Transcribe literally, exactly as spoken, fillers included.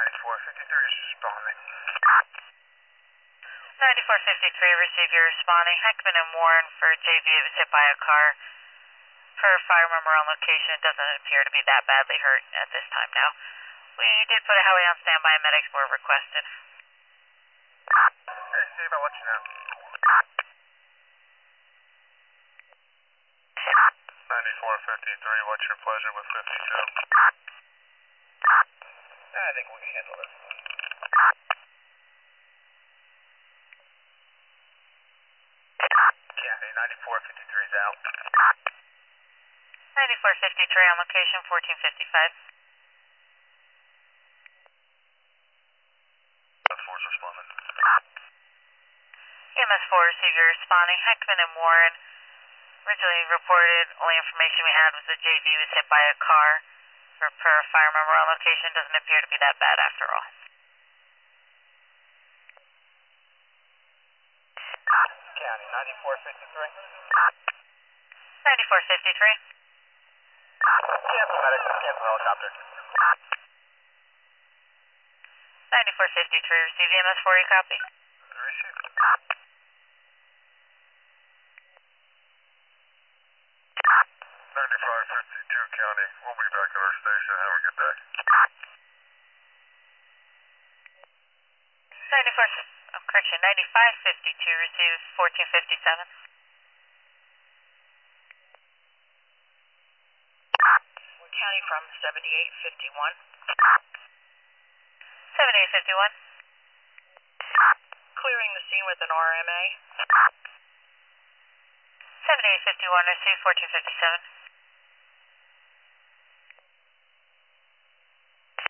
ninety-four fifty-three is responding. ninety-four fifty-three, receive your responding. Heckman and Warren for J V was hit by a car. Per fire member on location, it doesn't appear to be that badly hurt at this time now. We did put a heli on standby and medics were requested. Hey Steve, I'll let you know. ninety-four fifty-three, what's your pleasure with fifty-two? I think we can handle this. Yeah, ninety-four fifty-three is out. ninety-four fifty-three on location, fourteen fifty-five. four's responding. E M S four, receive your responding. Heckman and Warren. Originally reported, only information we had was that J V was hit by a car. For per fire member on location, doesn't appear to be that bad after all. County, ninety-four fifty-three. ninety-four fifty-three. Cancel medic, cancel helicopter. ninety-four fifty-three, receive E M S four, you copy? Received. ninety-five fifty-two County, we'll be back at our station. Have a good day. ninety-four, oh, correction, ninety-five fifty-two, receives fourteen fifty-seven. County from seventy-eight fifty-one. seventy-eight fifty-one. Clearing the scene with an R M A. seventy-eight fifty-one, receive fourteen fifty-seven.